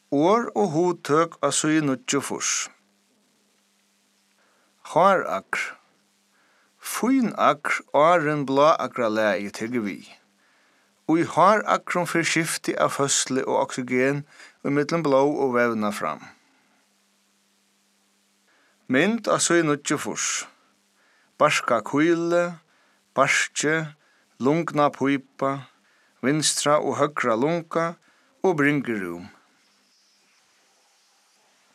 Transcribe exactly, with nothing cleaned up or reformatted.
År og hotøk av søy nutju fors. Harakr. Fyn akr åren blå akra leie tegge vi. Og i harakron for skifti av føsle og oksygen og mellom blå og vevna fram. Mynd av søy nutju fors. Barska kuile, barske, lungna pipa, vinstra og høgra lunga og bringerum.